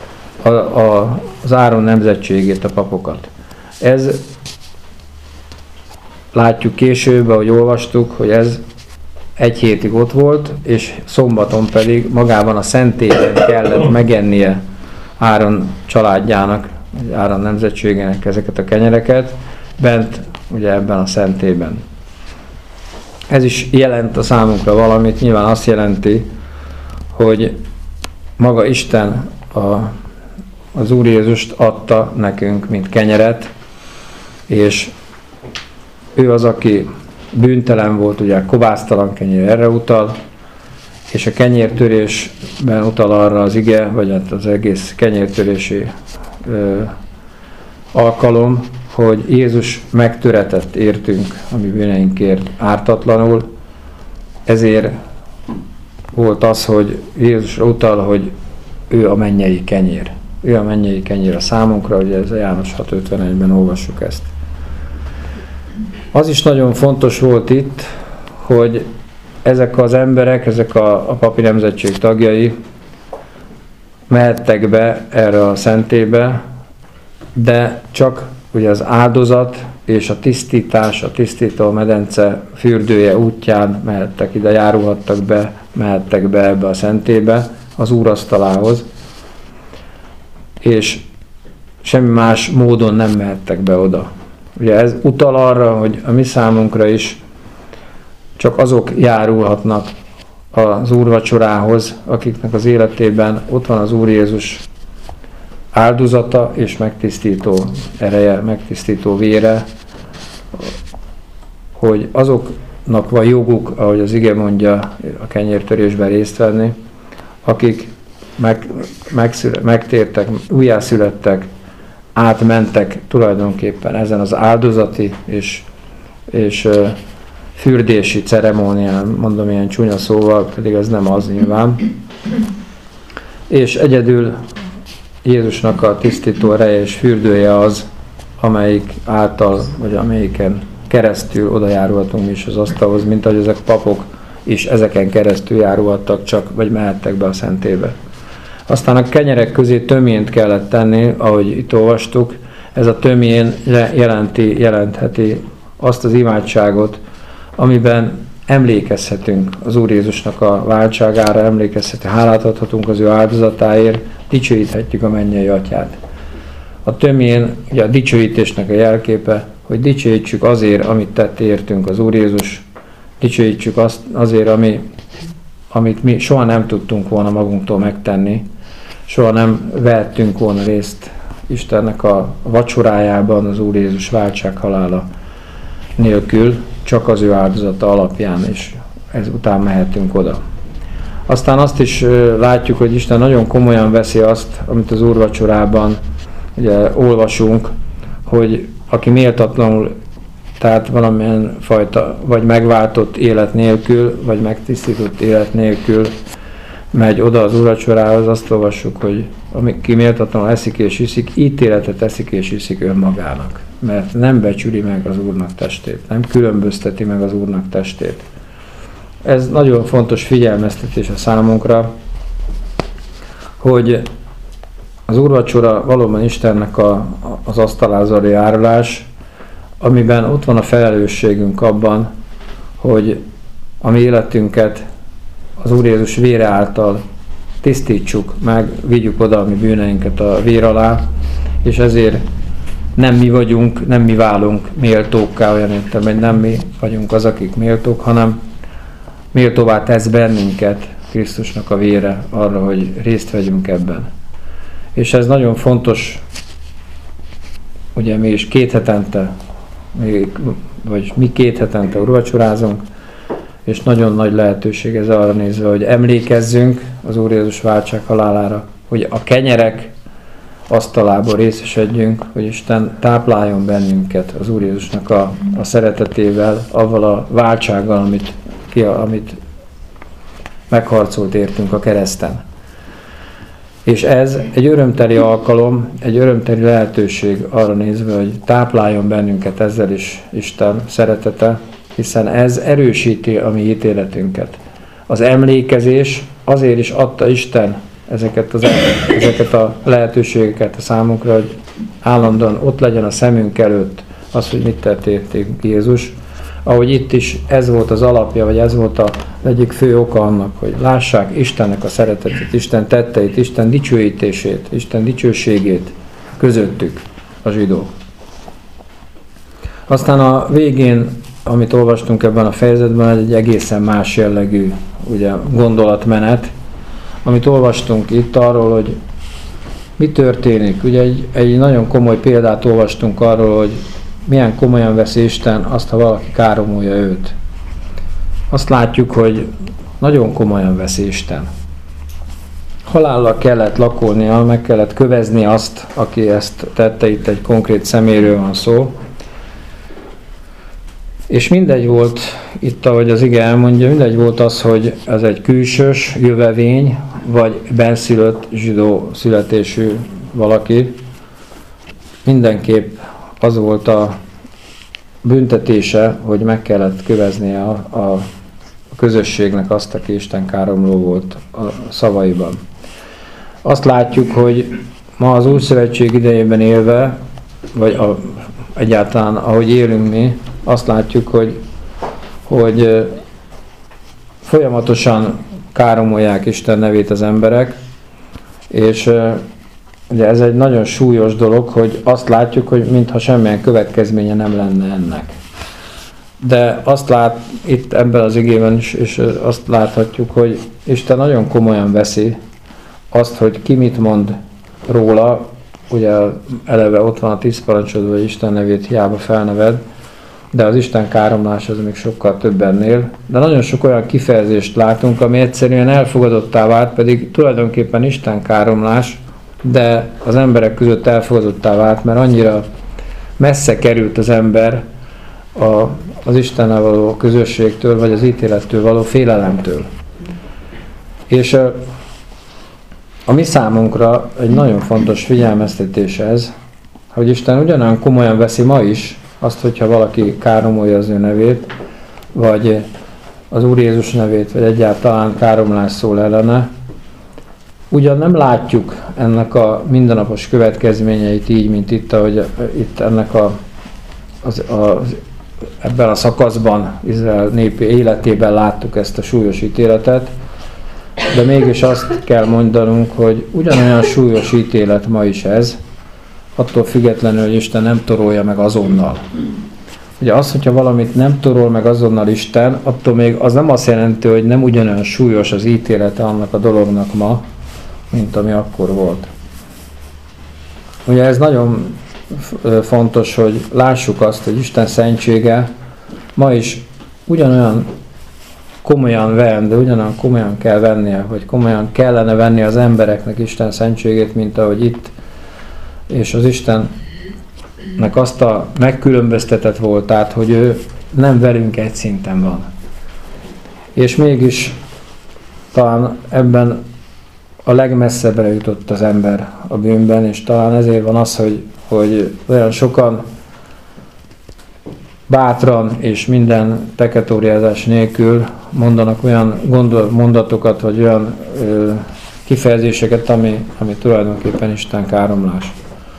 az Áron nemzetségét, a papokat. Ez látjuk később, ahogy olvastuk, hogy ez egy hétig ott volt, és szombaton pedig magában a szentélyben kellett megennie Áron családjának, Áron nemzetségének ezeket a kenyereket, bent ugye ebben a szentélyben. Ez is jelent a számunkra valamit, nyilván azt jelenti, hogy maga Isten az Úr Jézust adta nekünk, mint kenyeret, és ő az, aki bűntelen volt, ugye a kovásztalan kenyér erre utal, és a kenyértörésben utal arra az ige, vagy hát az egész kenyértörési alkalom, hogy Jézus megtöretett értünk a mi bűneinkért ártatlanul, ezért volt az, hogy Jézus utal, hogy ő a mennyei kenyér. Ő a mennyei kenyér a számunkra, ugye ez a János 6:51-ben olvassuk ezt. Az is nagyon fontos volt itt, hogy ezek az emberek, ezek a papi nemzetség tagjai mehettek be erre a szentélybe, de csak ugye az áldozat és a tisztítás, a tisztító medence fürdője útján mehettek ide, járulhattak be, mehettek be ebbe a szentélybe, az úrasztalához, és semmi más módon nem mehettek be oda. Ugye ez utal arra, hogy a mi számunkra is csak azok járulhatnak az úrvacsorához, akiknek az életében ott van az Úr Jézus áldozata és megtisztító ereje, megtisztító vére, hogy azoknak van joguk, ahogy az ige mondja, a kenyértörésben részt venni, akik megtértek, újjászülettek, átmentek tulajdonképpen ezen az áldozati és fürdési ceremónián, mondom ilyen csúnya szóval, pedig ez nem az nyilván. És egyedül Jézusnak a tisztító ereje és fürdője az, amelyik által, vagy amelyiken keresztül oda járulhatunk is az asztalhoz, mint ahogy ezek papok is ezeken keresztül járulhattak csak, vagy mehettek be a szentélybe. Aztán a kenyerek közé töményt kellett tenni, ahogy itt olvastuk. Ez a tömén jelentheti azt az imádságot, amiben emlékezhetünk az Úr Jézusnak a váltságára, emlékezhetünk, hálát adhatunk az ő áldozatáért, dicsőíthetjük a mennyei Atyát. A tömén ugye a dicsőítésnek a jelképe, hogy dicsőítsük azért, amit tett értünk az Úr Jézus, dicsőítsük azért, amit mi soha nem tudtunk volna magunktól megtenni, soha nem vehettünk volna részt Istennek a vacsorájában az Úr Jézus váltsághalála nélkül, csak az ő áldozata alapján, és ezután mehetünk oda. Aztán azt is látjuk, hogy Isten nagyon komolyan veszi azt, amit az úrvacsorában ugye olvasunk, hogy aki méltatlanul, tehát valamilyen fajta, vagy megváltott élet nélkül, vagy megtisztított élet nélkül megy oda az úrvacsorához, azt olvassuk, hogy aki méltatlanul eszik és iszik, ítéletet eszik és iszik önmagának. Mert nem becsüli meg az Úrnak testét, nem különbözteti meg az Úrnak testét. Ez nagyon fontos figyelmeztetés a számunkra, hogy az úrvacsora valóban Istennek az asztalázali járulás, amiben ott van a felelősségünk abban, hogy a mi életünket az Úr Jézus vére által tisztítsuk meg, vigyük oda a mi bűneinket a vér alá, és ezért nem mi vagyunk, nem mi válunk méltókká, olyan értem, hogy nem mi vagyunk az, akik méltók, hanem méltóvá tesz bennünket Krisztusnak a vére arra, hogy részt vegyünk ebben. És ez nagyon fontos, ugye mi is 2 hetente, vagy mi 2 hetente úrvacsorázunk, és nagyon nagy lehetőség ez arra nézve, hogy emlékezzünk az Úr Jézus váltság halálára, hogy a kenyerek asztalából részesedjünk, hogy Isten tápláljon bennünket az Úr Jézusnak a szeretetével, avval a váltsággal, amit megharcolt értünk a kereszten. És ez egy örömteli alkalom, egy örömteli lehetőség arra nézve, hogy tápláljon bennünket ezzel is Isten szeretete, hiszen ez erősíti a mi ítéletünket. Az emlékezés azért is adta Isten ezeket a lehetőségeket a számunkra, hogy állandóan ott legyen a szemünk előtt az, hogy mit tett értünk Jézus. Ahogy itt is ez volt az alapja, vagy ez volt az egyik fő oka annak, hogy lássák Istennek a szeretetét, Isten tetteit, Isten dicsőítését, Isten dicsőségét közöttük a zsidók. Aztán a végén, amit olvastunk ebben a fejezetben, egy egészen más jellegű ugye, gondolatmenet, amit olvastunk itt arról, hogy mi történik. Ugye egy nagyon komoly példát olvastunk arról, hogy milyen komolyan veszi Isten azt, ha valaki káromolja őt. Azt látjuk, hogy nagyon komolyan veszi Isten. Halállal kellett lakolnia, meg kellett kövezni azt, aki ezt tette, itt egy konkrét személyről van szó. És mindegy volt, itt ahogy az ige elmondja, mindegy volt az, hogy ez egy külsős jövevény, vagy benszülött zsidó születésű valaki. Mindenképp az volt a büntetése, hogy meg kellett köveznie a közösségnek azt, aki Isten káromló volt a szavaiban. Azt látjuk, hogy ma az Úrszövetség idejében élve, vagy egyáltalán ahogy élünk mi, azt látjuk, hogy folyamatosan káromolják Isten nevét az emberek, és ugye ez egy nagyon súlyos dolog, hogy azt látjuk, hogy mintha semmilyen következménye nem lenne ennek. De azt lát itt ebben az igében is, és azt láthatjuk, hogy Isten nagyon komolyan veszi azt, hogy ki mit mond róla, ugye eleve ott van a 10 parancsod, hogy Isten nevét hiába felneved, de az Isten káromlás az még sokkal több ennél. De nagyon sok olyan kifejezést látunk, ami egyszerűen elfogadottá vált, pedig tulajdonképpen Isten káromlás, de az emberek között elfogadottá vált, mert annyira messze került az ember az Istennel való közösségtől, vagy az ítélettől való félelemtől. És a mi számunkra egy nagyon fontos figyelmeztetés ez, hogy Isten ugyanolyan komolyan veszi ma is azt, hogyha valaki káromolja az ő nevét, vagy az Úr Jézus nevét, vagy egyáltalán káromlás szól ellene. Ugyan nem látjuk ennek a mindennapos következményeit így, mint itt, ahogy itt ennek ebben a szakaszban, Izrael népi életében láttuk ezt a súlyos ítéletet, de mégis azt kell mondanunk, hogy ugyanolyan súlyos ítélet ma is ez, attól függetlenül, hogy Isten nem torolja meg azonnal. Ugye az, hogyha valamit nem torol meg azonnal Isten, attól még az nem azt jelenti, hogy nem ugyanolyan súlyos az ítélete annak a dolognak ma, mint ami akkor volt. Ugye ez nagyon fontos, hogy lássuk azt, hogy Isten szentsége ma is ugyanolyan komolyan de ugyanolyan komolyan kell vennie, hogy komolyan kellene venni az embereknek Isten szentségét, mint ahogy itt, és az Istennek azt a megkülönböztetett voltát, hogy ő nem velünk egy szinten van. És mégis talán ebben a legmesszebbre jutott az ember a bűnben, és talán ezért van az, hogy olyan sokan bátran és minden teketóriázás nélkül mondanak olyan mondatokat, vagy olyan kifejezéseket, ami tulajdonképpen Isten káromlás.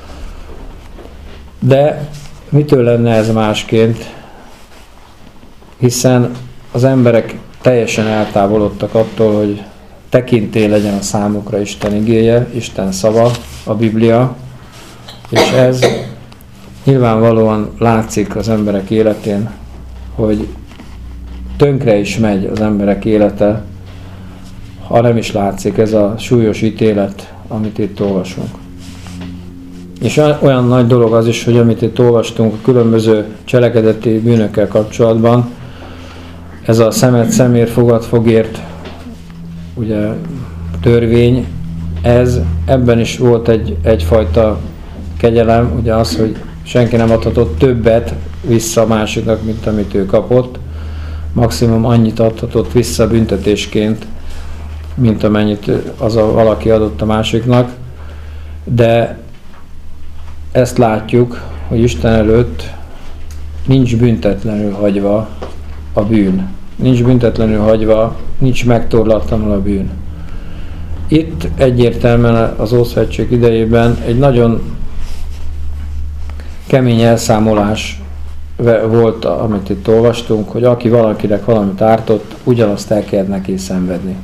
De mitől lenne ez másként? Hiszen az emberek teljesen eltávolodtak attól, hogy tekintély legyen a számukra Isten igéje, Isten szava, a Biblia, és ez nyilvánvalóan látszik az emberek életén, hogy tönkre is megy az emberek élete, ha nem is látszik ez a súlyos ítélet, amit itt olvasunk. És olyan nagy dolog az is, hogy amit itt olvastunk a különböző cselekedeti bűnökkel kapcsolatban, ez a szemet szemért, fogad fogért, ugye törvény, ebben is volt egyfajta kegyelem, ugye az, hogy senki nem adhatott többet vissza a másiknak, mint amit ő kapott. Maximum annyit adhatott vissza büntetésként, mint amennyit az a valaki adott a másiknak. De ezt látjuk, hogy Isten előtt nincs büntetlenül hagyva a bűn. Nincs büntetlenül hagyva, nincs megtorlatlanul a bűn. Itt egyértelműen az Ószövetség idejében egy nagyon kemény elszámolás volt, amit itt olvastunk, hogy aki valakinek valamit ártott, ugyanazt el kell neki szenvedni.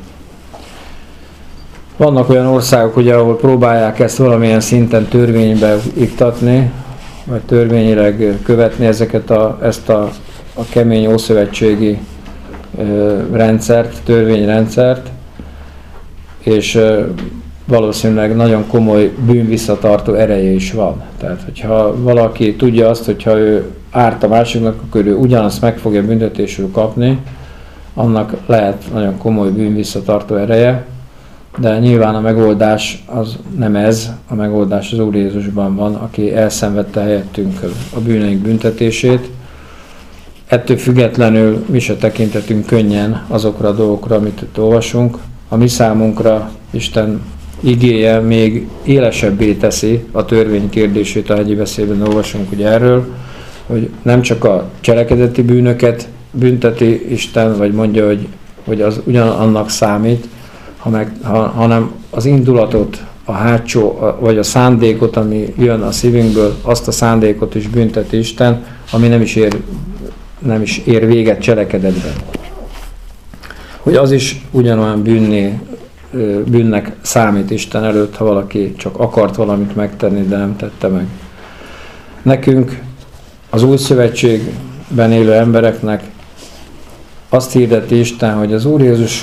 Vannak olyan országok, ugye, ahol próbálják ezt valamilyen szinten törvénybe iktatni, vagy törvényileg követni ezt a kemény ószövetségi rendszert, törvényrendszert, és valószínűleg nagyon komoly bűnvisszatartó ereje is van. Tehát, hogyha valaki tudja azt, hogyha ő árt a másiknak, akkor ő ugyanazt meg fogja büntetésül kapni, annak lehet nagyon komoly bűnvisszatartó ereje, de nyilván a megoldás az nem ez, a megoldás az Úr Jézusban van, aki elszenvedte helyettünk a bűneink büntetését. Ettől függetlenül mi se tekintetünk könnyen azokra a dolgokra, amit itt olvasunk. A mi számunkra Isten igéje még élesebbé teszi a törvény kérdését, a hegyi beszédben olvasunk ugye erről, hogy nem csak a cselekedeti bűnöket bünteti Isten, vagy mondja, hogy az ugyanannak számít, hanem az indulatot, a hátsó, vagy a szándékot, ami jön a szívünkből, azt a szándékot is bünteti Isten, ami nem is ér véget cselekedetben. Hogy az is ugyanolyan bűnnek számít Isten előtt, ha valaki csak akart valamit megtenni, de nem tette meg. Nekünk, az Új Szövetségben élő embereknek azt hirdeti Isten, hogy az Úr Jézus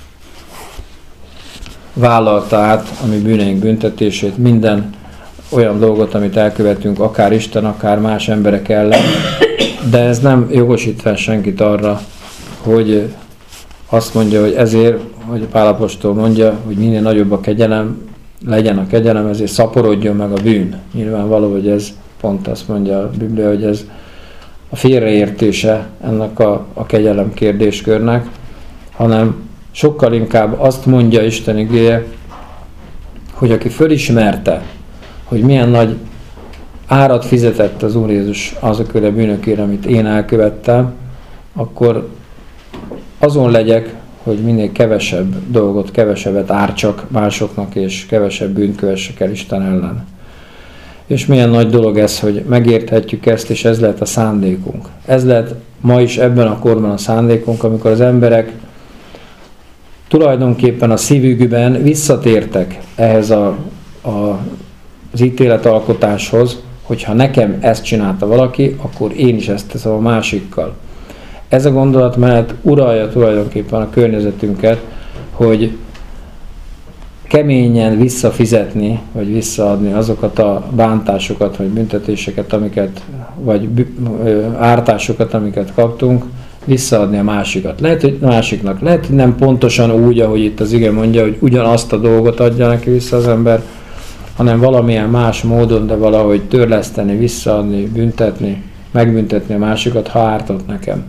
vállalta át a mi bűneink büntetését, minden olyan dolgot, amit elkövetünk, akár Isten, akár más emberek ellen, de ez nem jogosít fel senkit arra, hogy azt mondja, hogy ezért, hogy Pál apostol mondja, hogy minél nagyobb a kegyelem, legyen a kegyelem, ezért szaporodjon meg a bűn. Nyilvánvaló, hogy ez pont azt mondja a Biblia, hogy ez a félreértése ennek a kegyelem kérdéskörnek, hanem sokkal inkább azt mondja Isten igéje, hogy aki fölismerte, hogy milyen nagy árat fizetett az Úr Jézus azokért a bűnökért, amit én elkövettem, akkor azon legyek, hogy minél kevesebb dolgot, kevesebbet ártsak másoknak, és kevesebb bűnt kövessek el Isten ellen. És milyen nagy dolog ez, hogy megérthetjük ezt, és ez lehet a szándékunk. Ez lehet ma is ebben a korban a szándékunk, amikor az emberek tulajdonképpen a szívükben visszatértek ehhez az ítéletalkotáshoz, hogyha nekem ezt csinálta valaki, akkor én is ezt teszem a másikkal. Ez a gondolatmenet uralja tulajdonképpen a környezetünket, hogy keményen visszafizetni, vagy visszaadni azokat a bántásokat, vagy büntetéseket, amiket vagy ártásokat, amiket kaptunk, visszaadni a másikat. Lehet, hogy másiknak. Lehet, hogy nem pontosan úgy, ahogy itt az ige mondja, hogy ugyanazt a dolgot adja neki vissza az ember, hanem valamilyen más módon, de valahogy törleszteni, visszaadni, büntetni, megbüntetni a másikat, ha ártott nekem.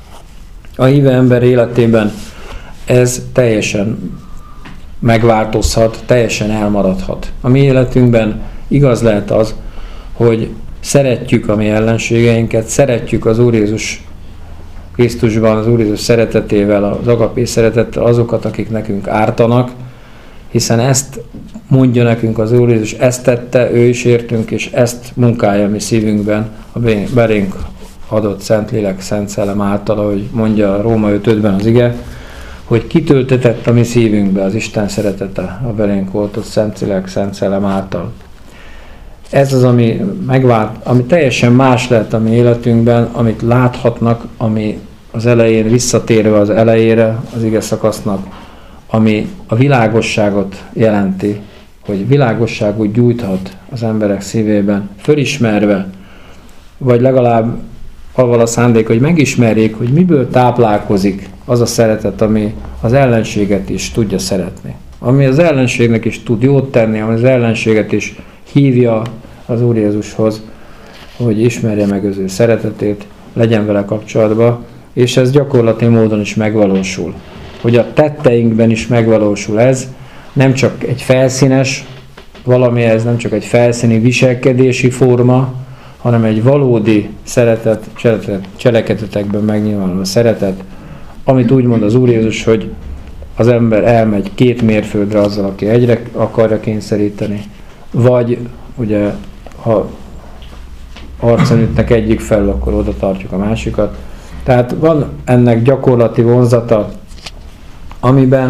A hívő ember életében ez teljesen megváltozhat, teljesen elmaradhat. A mi életünkben igaz lehet az, hogy szeretjük a mi ellenségeinket, szeretjük az Úr Jézus Krisztusban, az Úr Jézus szeretetével, az agapé szeretettel azokat, akik nekünk ártanak, hiszen ezt mondja nekünk az Úr Jézus, ezt tette, ő is értünk, és ezt munkálja a mi szívünkben a belénk adott Szentlélek, Szent Szellem által, ahogy mondja a Róma 5:5-ben az ige, hogy kitöltetett a mi szívünkbe az Isten szeretete a belénk oltott Szentlélek, Szent Szellem által. Ez az, ami ami teljesen más lehet a mi életünkben, amit láthatnak, ami az elején, visszatérve az elejére, az ige szakasznak, ami a világosságot jelenti, hogy világosságot gyújthat az emberek szívében, fölismerve, vagy legalább avval a szándék, hogy megismerjék, hogy miből táplálkozik az a szeretet, ami az ellenséget is tudja szeretni. Ami az ellenségnek is tud jót tenni, ami az ellenséget is hívja az Úr Jézushoz, hogy ismerje meg az ő szeretetét, legyen vele kapcsolatban, és ez gyakorlati módon is megvalósul. Hogy a tetteinkben is megvalósul ez, nem csak egy felszínes valami, ez nem csak egy felszíni viselkedési forma, hanem egy valódi szeretet, cselekedetekben megnyilvánuló szeretet, amit úgy mond az Úr Jézus, hogy az ember elmegy 2 mérföldre azzal, aki egyre akarja kényszeríteni, vagy ugye, ha arcon ütnek egyik felül, akkor oda tartjuk a másikat. Tehát van ennek gyakorlati vonzata, amiben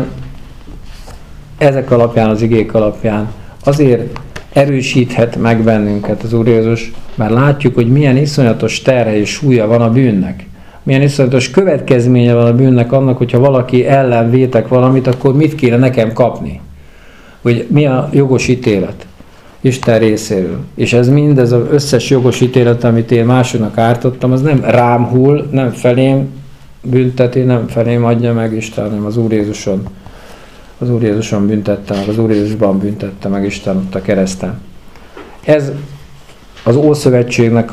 ezek alapján, az igék alapján azért erősíthet meg bennünket az Úr Jézus, mert látjuk, hogy milyen iszonyatos terhe és súlya van a bűnnek. Milyen iszonyatos következménye van a bűnnek annak, hogyha valaki ellen vétek valamit, akkor mit kéne nekem kapni? Hogy mi a jogos ítélet Isten részéről. És ez mind, ez az összes jogos ítélet, amit én másodnak ártottam, az nem rám hull, nem felém bünteti, nem felém adja meg Isten, hanem az Úr Jézuson. Az Úr Jézuson büntette meg, az Úr Jézusban büntette meg Isten ott a kereszten. Ez az Ószövetségnek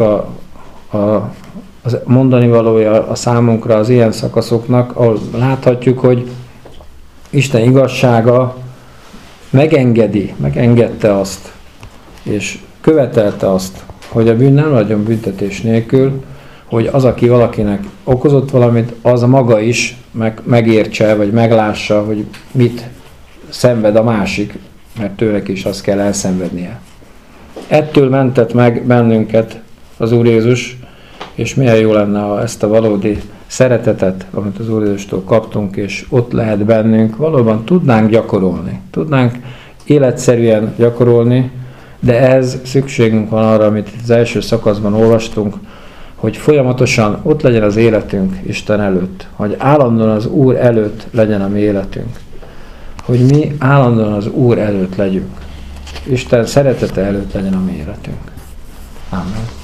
az mondani valója a számunkra az ilyen szakaszoknak, ahol láthatjuk, hogy Isten igazsága megengedte azt, és követelte azt, hogy a bűn nem legyen büntetés nélkül, hogy az, aki valakinek okozott valamit, az maga is megértse, vagy meglássa, hogy mit szenved a másik, mert tőlek is azt kell elszenvednie. Ettől mentett meg bennünket az Úr Jézus, és milyen jó lenne, ha ezt a valódi szeretetet, amit az Úr Jézustól kaptunk, és ott lehet bennünk, valóban tudnánk gyakorolni. Tudnánk életszerűen gyakorolni, de ez szükségünk van arra, amit az első szakaszban olvastunk, hogy folyamatosan ott legyen az életünk Isten előtt, hogy állandóan az Úr előtt legyen a mi életünk, hogy mi állandóan az Úr előtt legyünk. Isten szeretete előtt legyen a mi életünk. Amen.